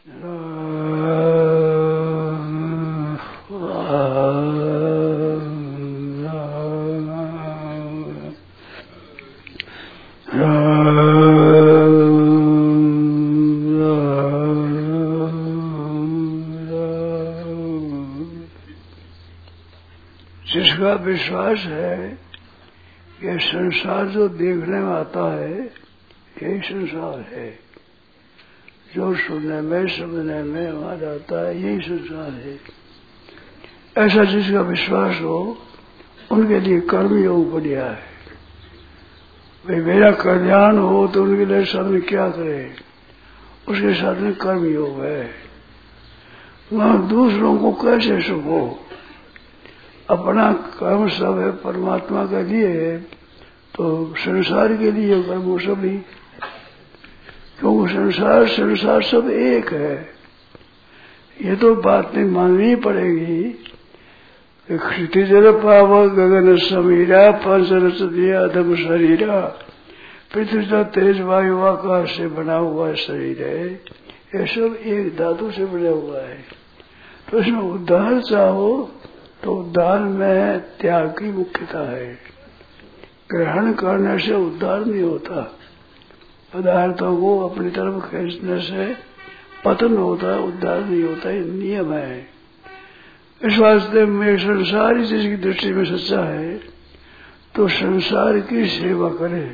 जिसका विश्वास है कि संसार जो देखने में आता है यही संसार है, जो सुनने में समझने में वहां जाता है यही संसार है, ऐसा जिसका विश्वास हो उनके लिए कर्म योग बढ़िया है। भाई मेरा कल्याण हो तो उनके लिए साधन क्या करे, उसके साधन कर्म योग है। वहां दूसरों को कैसे सुख हो, अपना कर्म सब है परमात्मा के लिए, तो संसार के लिए कर्म सभी, क्योंकि संसार सब एक है। ये तो बात नहीं माननी पड़ेगी। क्षितिजल पाव गगन समीरा पंच रच दिया अधम शरीरा, पृथ्वी का तेज वायु आकाश से बना हुआ शरीर है, ये सब एक धातु से बना हुआ है। तो इसमें उद्धार चाहो तो उद्धार में त्याग की मुख्यता है। ग्रहण करने से उद्धार नहीं होता, पदार्थों को अपनी तरफ खींचने से पतन होता है, उद्धार नहीं होता, ये नियम है। इस वास्ते में संसारी चीज की दृष्टि में सच्चा है तो संसार की सेवा करे,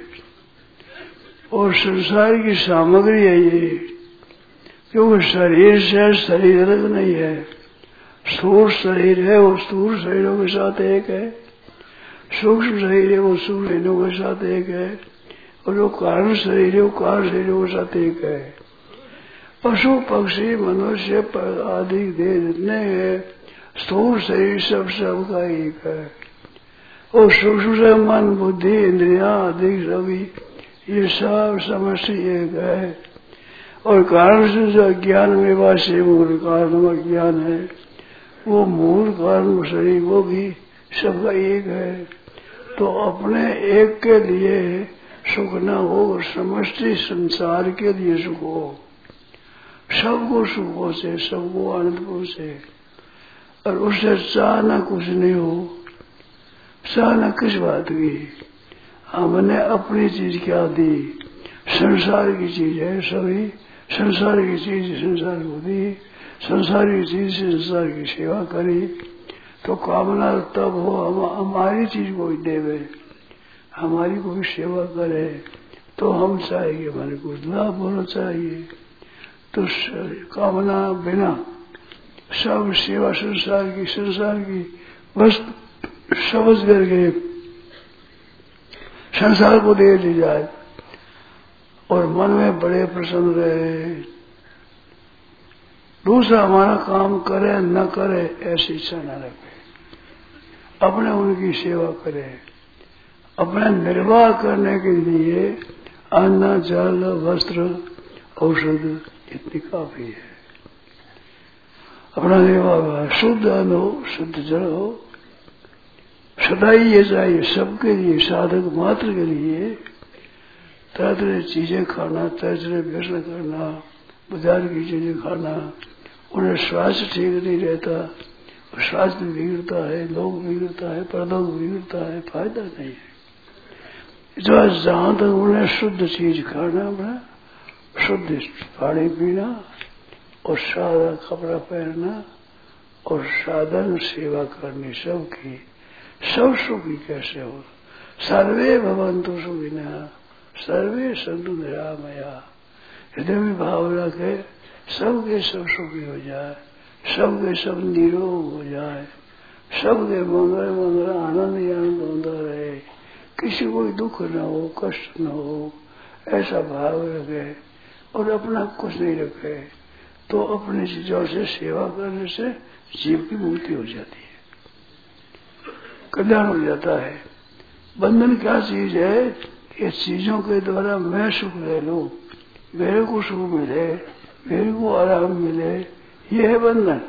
और संसार की सामग्री है ये, क्योंकि शरीर से शरीर अलग नहीं है। स्थूल शरीर है वो स्थूल शरीरों के साथ एक है, सूक्ष्म शरीर है वो सूक्ष्म शरीरों के साथ एक है, और जो कारण शरीर है वो कारण शरीरों के साथ एक है। पशु पक्षी मनुष्य आदि देह जितने हैं, स्थूल शरीर सबका एक है, और सूक्ष्म से मन बुद्धि इंद्रियां आदि सभी ये सब समष्टि एक है। और कारण से जो ज्ञान में वासी मूल कारण ज्ञान है, वो मूल कारण शरीर वो भी सबका एक है। तो अपने एक के लिए सुख न हो, समष्टि संसार के लिए सुख हो, सबको सुख पहुंचे, सबको आनंद पहुंचे, और उससे चाहना कुछ नहीं हो। चाहना किस बात की, हमने अपनी चीज क्या दी, संसार की चीज है सभी, संसार की चीज संसार को दी, संसार की चीज से संसार की सेवा करी, तो कामना तब हो हमारी चीज कोई देवे, हमारी कोई सेवा करे, तो हम चाहेंगे हमारे कुछ लाभ होना चाहिए। तो कामना बिना सब सेवा संसार की बस समझ करके संसार को दे दी जाए, और मन में बड़े प्रसन्न रहे। दूसरा हमारा काम करे न करे ऐसी इच्छा न रखे, अपने उनकी सेवा करे। अपने निर्वाह करने के लिए अन्न जल वस्त्र औषध इतनी काफी है। अपना निर्वाह शुद्ध अन्न हो, शुद्ध जल हो, सदाई ये चाहिए सबके लिए, साधक मात्र के लिए। तरह तरह चीजें खाना, तरह तरह व्यसन करना, बाजार की चीजें खाना, उन्हें स्वास्थ्य ठीक नहीं रहता, स्वास्थ्य बिगड़ता है, लोग बिगड़ता है, परलोक बिगड़ता है, फायदा नहीं है। जो जहां तक उन्हें शुद्ध चीज खाना, शुद्ध पानी पीना, और सादा कपड़ा पहनना, और साधन सेवा करनी सबकी, सब सुखी कैसे हो। सर्वे भवन्तु सुखिनः सर्वे सन्तु निरामया। हृदय में भाव रखे सबके सब सुखी हो जाए, सबके सब निरोग हो जाए, सबके मंगल मंगल आनंद ही आनंद होता रहे, किसी को दुख न हो, कष्ट न हो, ऐसा भाव रखे। और अपना कुछ नहीं रखे तो अपनी चीजों से सेवा करने से जीव की मुक्ति हो जाती है, कल्याण हो जाता है। बंधन क्या चीज है, ये चीजों के द्वारा मैं सुख ले लूं, मेरे को सुख मिले, मेरे को आराम मिले, ये है बंधन।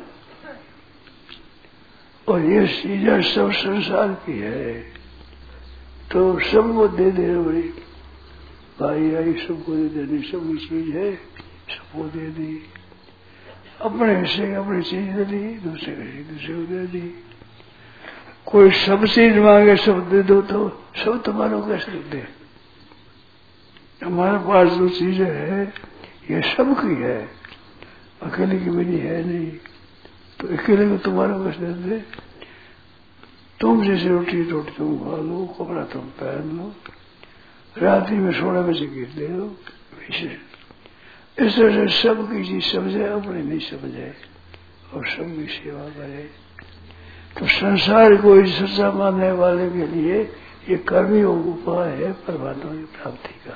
और ये चीजें सब संसार की है, तो सबको दे दे बड़ी भाई आई, सबको दे देनी, सबकी चीज है, सबको दे दी। अपने हिस्से की अपनी चीज दे दी, दूसरे की दूसरे को दे दी। कोई सब चीज मांगे सब दे दो तो सब तुम्हारा कैसे दे? हमारे पास जो चीजें है ये सबकी है, अकेले की मेरी है नहीं, तो अकेले को तुम्हारा कैसे दे? तुम जैसे रोटी तुम खा लो, कपड़ा तुम पहन लो, रात्रि में 16 बजे गिर दे दो, इस तरह से सबकी चीज समझे, अपने नहीं समझे और सबकी सेवा करे। तो संसार को इस सच्चा मानने वाले के लिए ये कर्मयोग उपाय है परमात्मा की प्राप्ति का।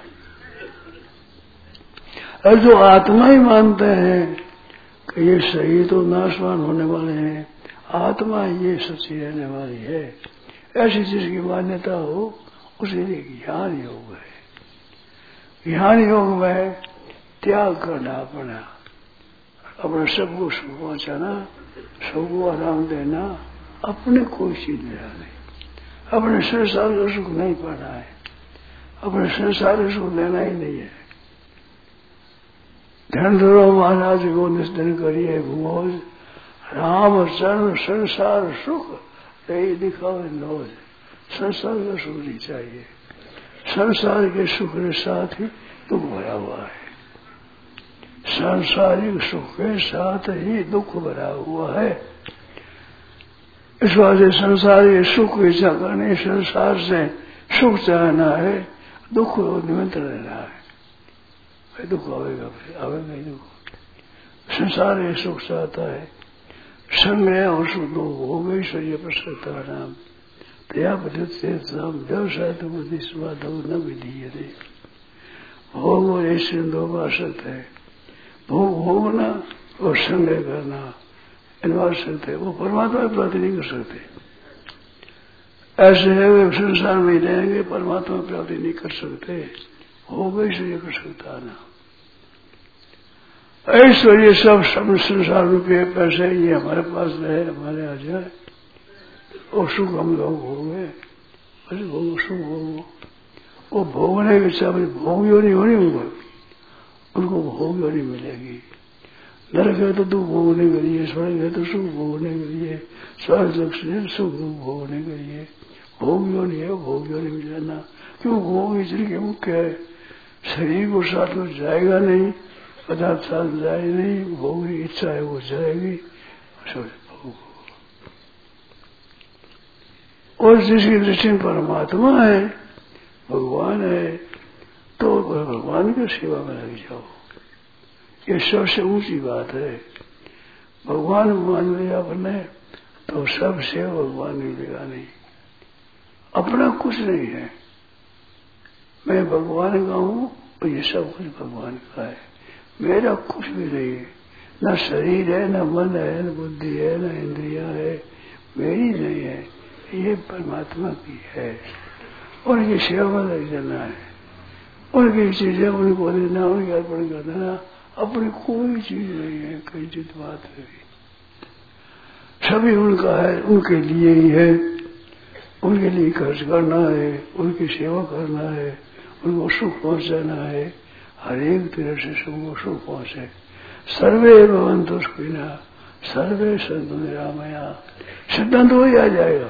और जो आत्मा ही मानते हैं कि ये शरीर तो नाशवान होने वाले हैं, आत्मा ये सच्ची रहने वाली है, ऐसी चीज की मान्यता हो, उसके लिए ज्ञान योग है। ज्ञान योग में त्याग करना, अपना सबको सुख पहुंचाना, सबको आराम देना, अपने कोई चीज लेना नहीं, अपने संसार का सुख नहीं पाना है, अपने संसार का सुख लेना ही नहीं है। धनधरो महाराज को निस्दन करिए भोज, राम चरण संसार सुख नहीं दिखावे नोज। संसार का सुख नहीं चाहिए, संसार के सुख के साथ ही दुख भरा हुआ है, सांसारिक सुख के साथ ही दुख भरा हुआ है। इस वास्ते संसारिक सुख की इच्छा करने, संसार से सुख चाहना है, दुख को निमंत्रण लेना है। भाई दुख आवेगा, फिर आवेगा ही दुख। संसार ये सुख चाहता है, संग्रह और सुख दो हो गई शरीर प्रसन्नता नाम दया व्यवसाय तो बुद्धि स्वाद न विधि। भोग और ऐसे दो बासत है, भोग भोगना और संग्रह करना, इनवार सकते, वो परमात्मा की प्राप्ति नहीं कर सकते। ऐसे है वे संसार में रहेंगे, परमात्मा की प्राप्ति नहीं कर सकते। हो गई शरीर प्रसन्नता ना ऐश्वर्य सब संसार रुपये पैसे ये हमारे पास रहे, हमारे आ जाए और सुख हम लोग भोगे, अरे भोग सुख भोगो। वो भोगने के सामने भोग योनि होनी उनको भोग योनि मिलेगी। नरक है तो दुख भोगने के लिए, स्वर्ग है तो सुख भोगने के लिए, स्वर्ग लक्ष्य सुख दुख भोगने के लिए भोग योनि है, भोग योनि मिल जाना। क्यों भोग इसलिए मुख्य है, शरीर को साथ में जाएगा नहीं, पदार्थ साथ जाए नहीं, भोग की इच्छा है वो जाएगी। और जिसकी दृष्टि में परमात्मा है, भगवान है, तो भगवान की सेवा में लग जाओ। ये सबसे ऊंची बात है। भगवान मान लिया अपने तो सबसे भगवान मिलेगा नहीं, अपना कुछ नहीं है। मैं भगवान का हूं और ये सब कुछ भगवान का है, मेरा कुछ भी नहीं है। न शरीर है, न मन है, न बुद्धि है, न इंद्रिया है, मेरी नहीं है, ये परमात्मा की है। उनकी सेवा में लग जाना है, उनकी चीजें उनको देना, उनकी अर्पण कर देना। अपनी कोई चीज नहीं है, कई चीज बात नहीं, सभी उनका है, उनके लिए ही है। उनके लिए खर्च करना है, उनकी सेवा करना है, उनको सुख पहुंचाना है, हर एक तरह से सबको सुख पहुंचे। सर्वे भवन्तु सुखिनः सर्वे सन्तु निरामया। सिद्धांत वही आ जाएगा।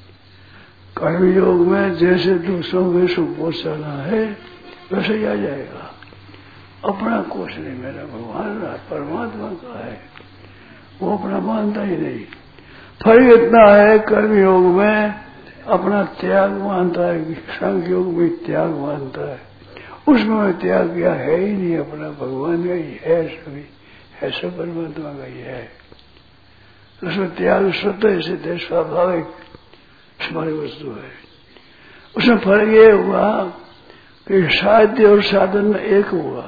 कर्मयोग में जैसे दूसरों को सुख पहुंचाना है वैसे ही आ जाएगा। अपना कुछ नहीं, मेरा भगवान परमात्मा का है, वो अपना मानता ही नहीं। फर्क इतना है, कर्मयोग में अपना त्याग मानता है, सांख्य योग में त्याग मानता है, उसमें त्याग किया है ही नहीं, अपना भगवान का ही है, सभी है, सब परमात्मा का ही है। उसमें त्याग स्वतः सिद्ध है, स्वाभाविक हमारी वस्तु है। उसमें फर्क ये हुआ कि साध्य और साधन में एक हुआ,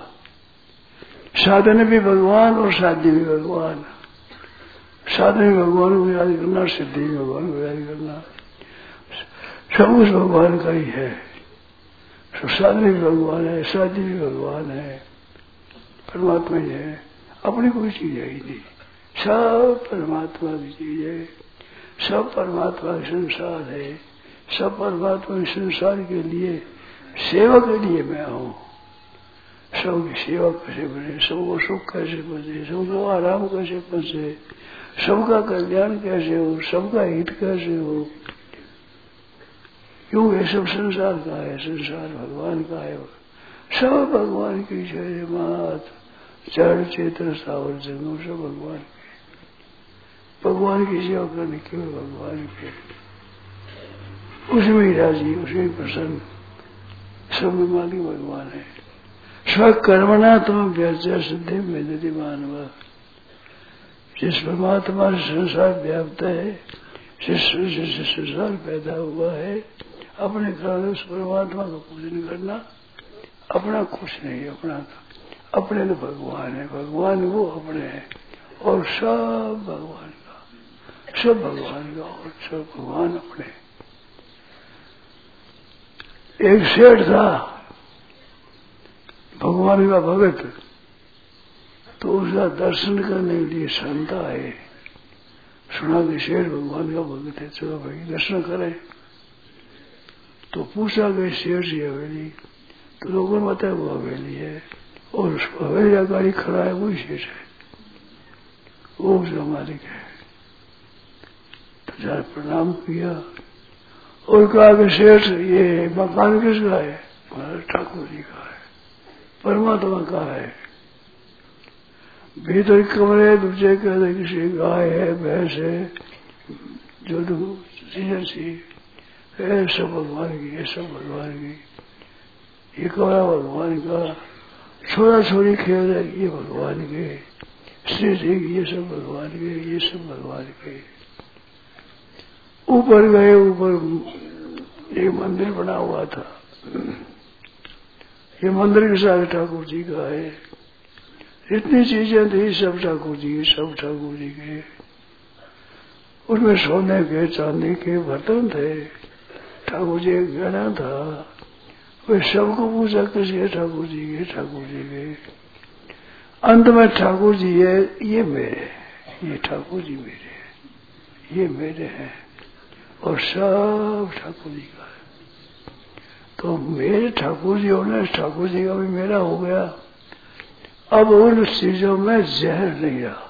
साधन भी भगवान और साध्य भी भगवान। साधन भी भगवान को याद करना, सिद्धि भी भगवान को याद करना, सब कुछ भगवान का ही है। साधन भी भगवान है, साध्य भी भगवान है, परमात्मा ही है। अपनी कोई चीज है ही नहीं, सब परमात्मा की चीज है, सब परमात्मा का संसार है, सब परमात्मा के संसार के लिए सेवा के लिए मैं हूं। सबकी सेवा कैसे बने, सबको सुख कैसे बने, सबको आराम कैसे पहुंचे, सबका कल्याण कैसे हो, सबका हित कैसे हो। क्यों ये सब संसार का है, संसार भगवान का है, सब भगवान की जय मात। जड़ चेतन सावर जंगम सब भगवान के, भगवान की सेवा करने केवल भगवान के, उसमें ही राजी, उसमें ही प्रसन्न, सब में मालिक भगवान है। स्वकर्मणा तुम व्यर्चा सिद्धि में मानव, जिस परमात्मा से संसार व्याप्त है, जिससे संसार पैदा हुआ है, अपने कारण उस परमात्मा का पूजन करना, अपना कुछ नहीं, अपने तो भगवान है, भगवान वो अपने है, और सब भगवान का, सब भगवान का, और सब भगवान अपने। एक सेठ था भगवान का भगत, तो उसका दर्शन करने के लिए संत आए, सुना कि शेर भगवान का भगत है, चलो भाई दर्शन करें। तो पूछा गया शेर जी हवेली, तो लोगों ने बताया वो हवेली है, और उस हवेली का गाड़ी खड़ा है वही शेर है, वो उसका मालिक है। तो जरा प्रणाम किया और कहा कि शेर ये मकान किसका है? ठाकुर जी का है, परमात्मा का है। भीतर कमरे दूसरे कहते किसी गाय है, भैंस है, जो सी है, सब भगवान की है, सब भगवान की। ये कमरा भगवान का, छोरा छोरी खेल है ये भगवान के, स्त्री ये सब भगवान के, ये सब भगवान के। ऊपर गए, ऊपर एक मंदिर बना हुआ था, ये मंदिर के साथ ठाकुर जी का है। इतनी चीजें थी, सब ठाकुर जी, सब ठाकुर जी के। उसमें सोने के चांदी के बर्तन थे, ठाकुर जी एक गहना था। वे सबको पूछा किसके? ठाकुर जी के, ठाकुर जी के। अंत में ठाकुर जी है, ये मेरे, ये ठाकुर जी मेरे, ये मेरे हैं, और सब ठाकुर जी का है। तो मेरे ठाकुर जी होने, ठाकुर जी का भी मेरा हो गया। अब उन चीजों में जहर नहीं रहा,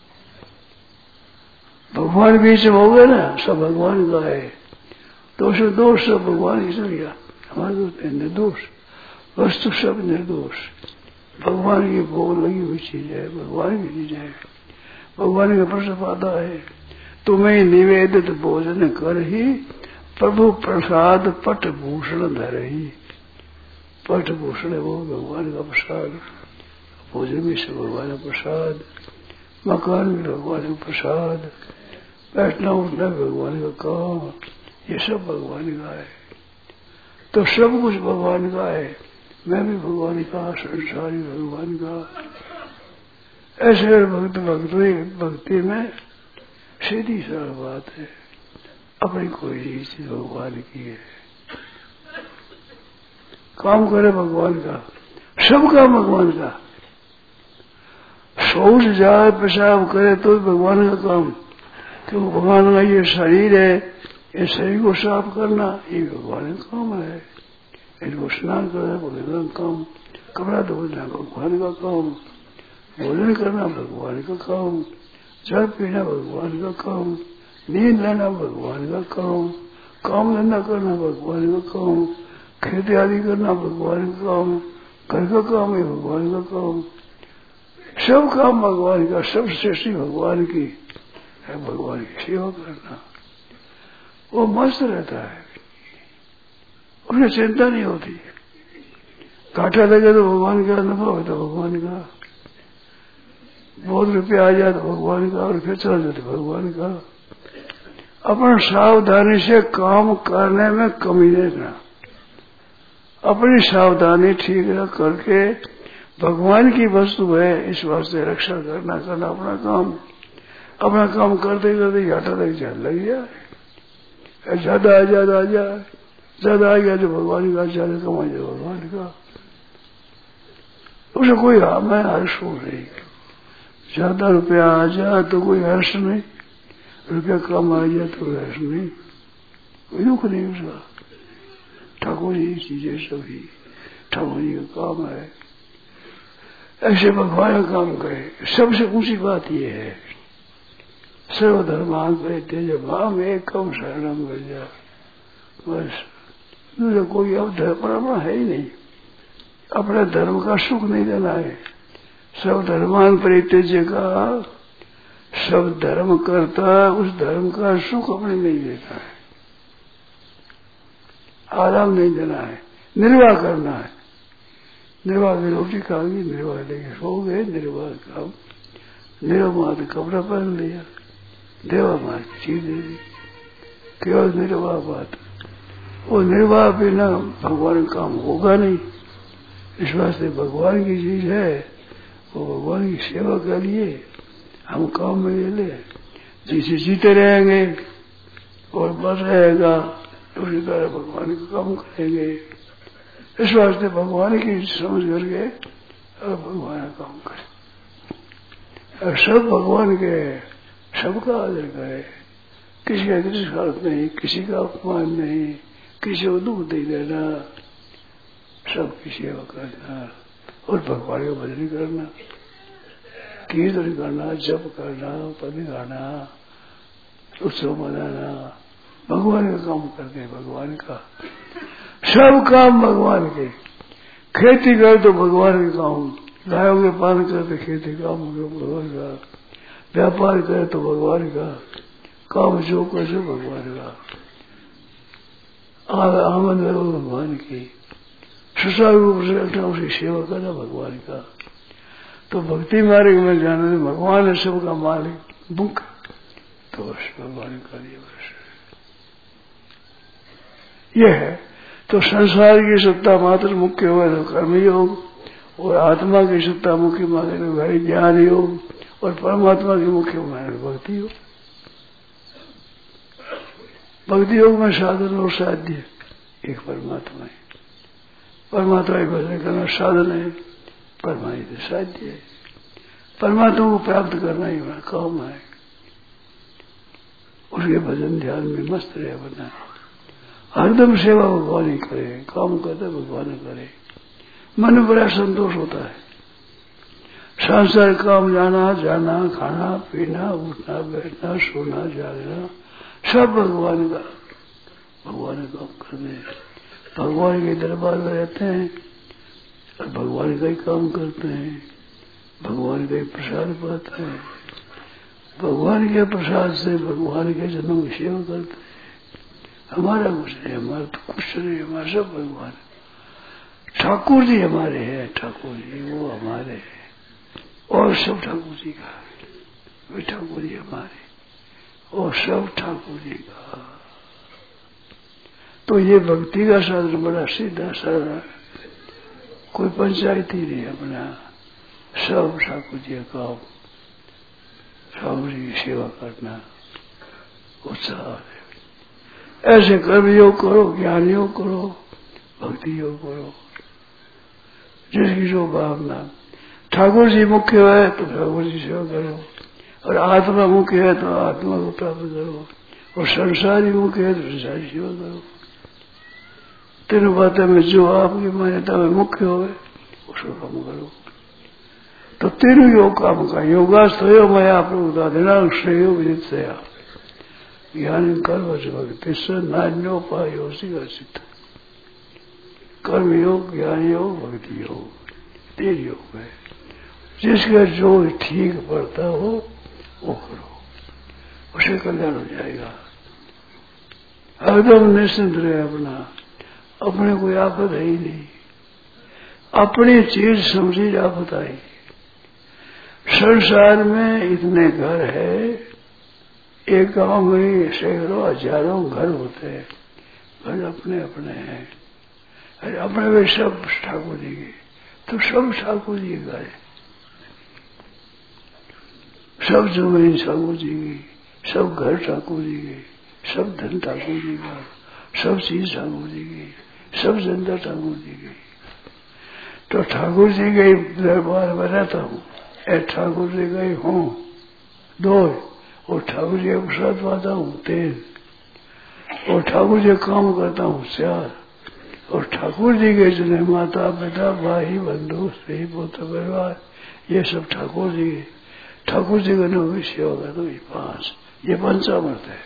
भगवान बीच में हो गया ना, सब भगवान का है। दोष दोष सब भगवान ही चल गया, हमारे तो निर्दोष, वस्तु सब निर्दोष, भगवान की भोग लगी हुई चीज है, भगवान की चीज है, भगवान का प्रसाद है। तुम्हें निवेदित भोजन कर ही प्रभु प्रसाद पट भूषण धरही। पट भूषण है वो भगवान का प्रसाद, भोजन भी सब भगवान का प्रसाद, मकान भी भगवान का प्रसाद, बैठना उठना भगवान का काम, ये सब भगवान का है। तो सब कुछ भगवान का है, मैं भी भगवान का, संसार भी भगवान का। ऐसे भक्त भक्ति में सीधी सरल बात है, अपनी कोई चीज भगवान की है। काम करे भगवान का, सब काम भगवान का। शौच जाए पेशाब करे तो भगवान का काम, क्यों? भगवान का ये शरीर है, इस शरीर को साफ करना ये भगवान का काम है। इनको स्नान करना भगवान का काम, कपड़ा धोना भगवान का काम, भोजन करना भगवान का काम, जल पीना भगवान का काम, नींद लेना भगवान का काम धंधा करना भगवान का काम, खेती आदि करना भगवान का काम, घर का काम है भगवान का काम, सब काम भगवान का, सब सृष्टि भगवान की है, भगवान की सेवा करना। वो मस्त रहता है, उन्हें चिंता नहीं होती। घाटा लगे तो भगवान का अनुभव है, तो भगवान का। बहुत रुपया आ जाए तो भगवान का, और फिर चला जाए तो भगवान का। अपन सावधानी से काम करने में कमी नहीं करना, अपनी सावधानी ठीक करके भगवान की वस्तु है इस वास्ते रक्षा करना अपना काम करते करते घाटा लग जाए, ज्यादा आ जाए, ज्यादा आ गया तो भगवान का, ज्यादा कमा जाए भगवान का, उसे कोई मैं हर्ष हो नहीं। ज्यादा रुपया आ जाए तो कोई हर्ष नहीं, रुपया कम आ जाए तो हर्ष नहीं, कोई दुख नहीं उसका। ठाकुर जी चीजें सभी ठाकुर जी का काम है, ऐसे भगवान का काम करे। सबसे ऊंची बात ये है, सर्वधर्मान परित्यज माम एकम शरणम व्रज। बस दूसरा कोई अब धर्म है ही नहीं, अपने धर्म का सुख नहीं देना है। सब धर्मान परित्यज का, सब धर्म करता उस धर्म का सुख अपने नहीं देता है, आराम नहीं देना है, निर्वाह करना है। निर्वाह की रोटी खाओगी, निर्वाह लेके सो गए, निर्वाह खाओ, निर्वाह कपड़ा पहन लिया, देवा माँ की चीज दे दी, केवल निर्वाह बात। वो निर्वाह बिना भगवान का काम होगा नहीं। इस वास्ते भगवान की चीज है, वो भगवान की सेवा के लिए हम काम में ले ले। जिसे जीते रहेंगे और बस रहेगा तो उसी तरह भगवान का काम करेंगे। इस वास्ते भगवान की समझ करके और भगवान का काम करें और सब भगवान के, सबका आदर करे, किसी का तिरस्कार नहीं, किसी का अपमान नहीं, किसी को दुख नहीं देना, सबकी सेवा करना और भगवान का भजन करना, कीर्तन करना, जप करना, पद गाना, उत्सव मनाना, भगवान का काम करते, भगवान का सब काम भगवान के। खेती करे तो भगवान के काम, गायों के पालन करते खेती काम भगवान का, व्यापार करे तो भगवान का, काम जो करे सो भगवान का, आमद भगवान की, सुचारू रूप से उसकी सेवा करना भगवान का। तो भक्ति मार्ग में जाने भगवान है सबका मालिक, मुख तो बस भगवान का लिए बस यह है। तो संसार की सत्ता मात्र मुख्य हुआ तो कर्मयोग, और आत्मा की सत्ता मुख्य माने तो भाई ज्ञान योग, और परमात्मा की मुख्य माने भक्ति योग। भक्ति योग में साधन और साध्य एक परमात्मा है, परमात्मा की भजन करना साधन है, परमात्मा साध्य है। परमात्मा को प्राप्त करना ही बड़ा काम है, उसके भजन ध्यान में मस्त रहे बना, हरदम सेवा भगवान ही करे, काम करते भगवान करे, मन बड़ा संतोष होता है। संसार काम जाना खाना पीना उठना बैठना सोना जागना सब भगवान का, भगवान का काम करने, भगवान के दरबार में रहते हैं और भगवान का ही काम करते हैं, भगवान का ही प्रसाद पाते हैं, भगवान के प्रसाद से भगवान के जनों की सेवा करते हैं। हमारा कुछ नहीं, हमारा तो कुछ नहीं, हमारा सब भगवान। ठाकुर जी हमारे हैं, ठाकुर जी वो हमारे हैं और सब ठाकुर जी का, वे ठाकुर जी हमारे और सब ठाकुर जी का। तो ये भक्ति का साधन बड़ा सीधा साधा, कोई पंचायत ही नहीं अपना, सब ठाकुर जी का, ठाकुर जी की सेवा करना उत्साह है। ऐसे कर्म योग करो, ज्ञान योग करो, भक्ति योग करो, जिसकी जो भावना। ठाकुर जी मुख्य है तो ठाकुर जी सेवा करो, और आत्मा मुख्य है तो आत्मा को प्राप्त करो, और संसारी मुख्य है तो संसारी सेवा करो। तीनों बातें में जो आपकी मान्यता में मुख्य हो उसको काम करो। तो तीनों योग काम का योगास्त्रो मया प्रभुता दिनांग श्रेयो विदितया ज्ञान कर्म भक्ति से नान्योपाय सिद्ध। कर्म योग, ज्ञान योग, भक्ति योग, तीन योग है। जिसका जो ठीक पड़ता हो वो करो, उसे कल्याण हो जाएगा। एकदम निश्चिंत रहे अपना, अपने कोई आफत है ही नहीं, अपनी चीज समझी आफत आई। संसार में इतने घर है, एक गांव में सैकड़ों हजारों घर होते हैं, घर अपने अपने हैं, अरे अपने वे सब ठाकुर जी के, तो सब ठाकुर जी का है, सब जमीन ठाकुर जी की, सब घर ठाकुर जी के, सब धन ठाकुर जी का, सब चीज ठाकुर जी की, सब जनता ठाकुर जी की। तो ठाकुर जी के दरबार में रहता हूँ, ठाकुर जी का ही हूँ 2, और ठाकुर जी का प्रसाद पाता हूँ 3, और ठाकुर जी काम करता हूँ 4, और ठाकुर जी के जितने माता पिता भाई बंधु स्त्री पुत्र परिवार ये सब ठाकुर जी का नाम सेवा कर दो। ये 5 ये पंचामृत है।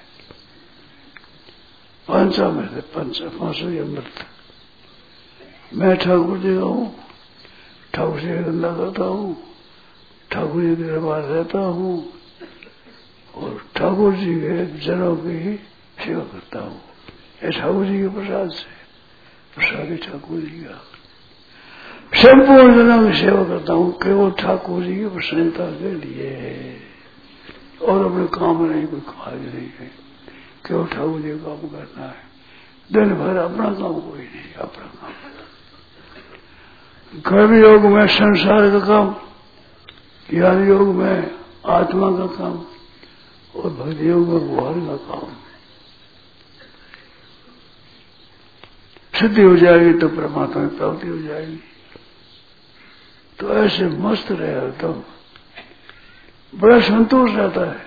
पंचामृत है, पांचों ये अमृत। मैं ठाकुर जी का हूँ, ठाकुर जी का धंधा करता हूँ, ठाकुर जी के दरबार रहता हूँ और ठाकुर जी के जनों की सेवा करता हूँ। ये ठाकुर जी के प्रसाद से, प्रसाद है ठाकुर जी का। संपूर्ण जनों की सेवा करता हूँ केवल ठाकुर जी की प्रसन्नता के लिए, और अपने काम नहीं, कोई ख्वाहिश नहीं है, केवल ठाकुर जी का काम करना है। दिन भर अपना काम कोई नहीं, अपना काम। कर्म योग में संसार का काम, ज्ञान योग में आत्मा का काम और भक्ति योग में भगवान का काम। सिद्धि हो जाएगी तो परमात्मा की प्राप्ति हो जाएगी। तो ऐसे मस्त रहे तो बड़ा संतोष रहता है।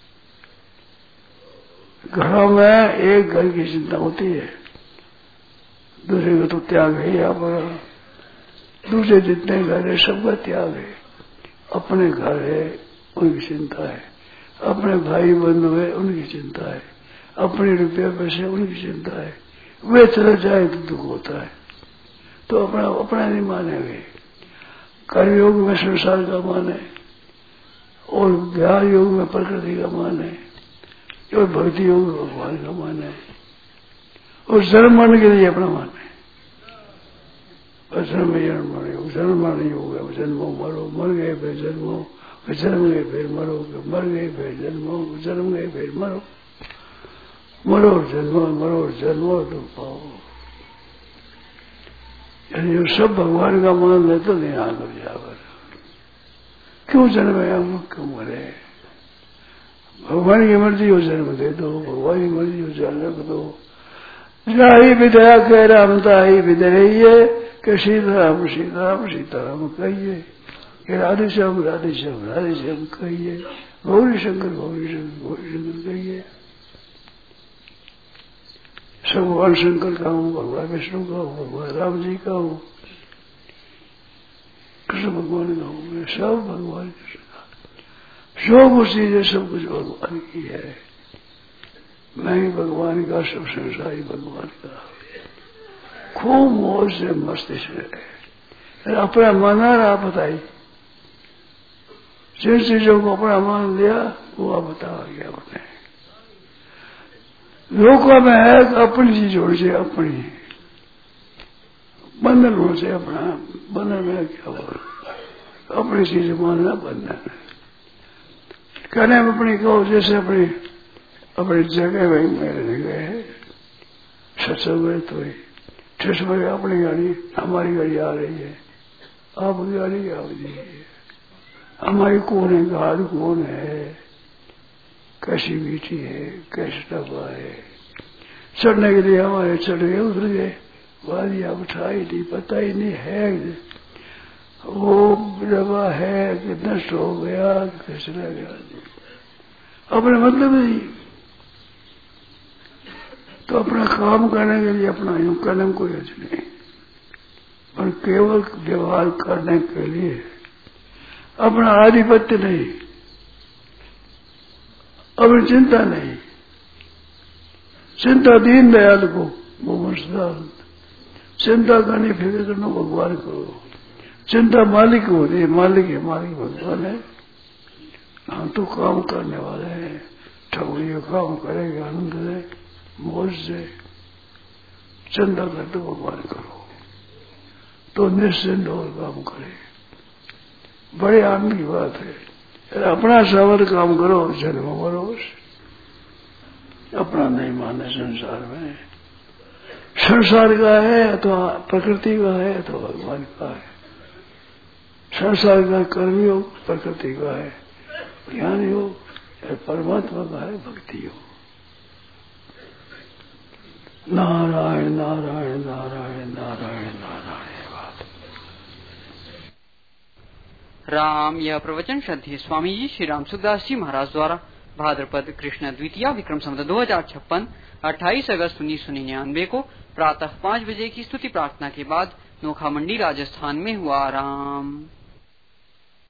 घरों में एक घर की चिंता होती है, दूसरे का तो त्याग है। यहाँ पर दूसरे जितने घर है सबका त्याग है। अपने घर है उनकी चिंता है, अपने भाई बंधु है उनकी चिंता है, अपने रुपये पैसे उनकी चिंता है। वे चले जाए तो दुख होता है। तो अपना नहीं मानेंगे। कर्मयोग में संसार का मान है और ज्ञान योग में प्रकृति का मान है और भक्ति योग में भगवान का मान है और जन्म मरण के लिए अपना मान है। जन्म मरण योग है। जन्मो मरो, मर गए फिर जन्मो, जन्म गए फिर मरो, मर गए फिर जन्मो, जन्म गए फिर मरो, मरो जन्मो, मरो जन्मो तो पाओ। यानी जो सब भगवान का मान लेते नहीं आकर जाकर क्यों जन्म है, हम क्यों मरे? भगवान की मर्जी हो जन्म दे दो, भगवान की मर्जी हो जन्म दो। राही विदया कह रामता ही विदय के सीताराम सीताराम सीताराम कहिए, राधे श्याम राधे श्याम राधे श्याम कहिए, गौरी शंकर गौरी शंकर गौरी शंकर कहिए। सब भगवान शंकर का हूँ, भगवान विष्णु का हूँ, भगवान राम जी का हूँ, कृष्ण भगवान का हूँ। मैं सब भगवान कृष्ण का, जो कुछ चीजें सब कुछ भगवान की है। मैं ही भगवान का, सब संसार ही भगवान का। खूब मौज से मस्तिष्क है। अपना माना रहा बताई, जिन चीजों को अपना मान लिया वो आप बता गया अपने। लोगों में है अपनी चीज होनी चाहिए, अपनी बंधन होना चाहिए अपना। बंधन में क्या हो, अपनी चीज मानना बंधन। कहने में अपनी कहो, जैसे अपनी जगह वही में रहने गए सत्संग में तो ठेस में अपनी गाड़ी, हमारी गाड़ी आ रही है, आपकी गाड़ी आ रही है, हमारी कौन है, गाड़ी कौन है, कैसी मीठी है, कैसे डब्बा है, चढ़ने के लिए हमारे चढ़ गए उतर गए, वादिया उठाई नहीं, पता ही नहीं है वो डब्बा है कि नष्ट हो गया कैसे रह गया, अपने मतलब नहीं। तो अपना काम करने के लिए अपना यूं करने में कोई अर्थ नहीं, पर केवल व्यवहार करने के लिए अपना आधिपत्य नहीं, अपनी चिंता नहीं। चिंता दीन दयाल को, वो मर्सदार। चिंता करनी, फिक्र करना भगवान करो। चिंता मालिक हो रही है, मालिक है, मालिक भगवान है। हम तो काम करने वाले हैं, ठाकुर ये काम करेंगे आनंद से मौज से। चिंता करते भगवान करो तो निश्चिंत और काम करे, बड़े आनंद की बात है। अपना सावर काम करो, जन्म मरो। अपना नहीं माने संसार में, संसार का है अथवा प्रकृति का है अथवा भगवान का है। संसार का कर्म योग प्रकृति का है, ज्ञान योग परमात्मा का है, भक्ति योग। नारायण नारायण नारायण नारायण नारायण। राम। यह प्रवचन श्रद्धेय स्वामी जी श्री राम सुखदास जी महाराज द्वारा भाद्रपद कृष्ण द्वितीया विक्रम संवत 2056 28 अगस्त 1999 को प्रातः 5 बजे की स्तुति प्रार्थना के बाद नोखा मंडी राजस्थान में हुआ आराम।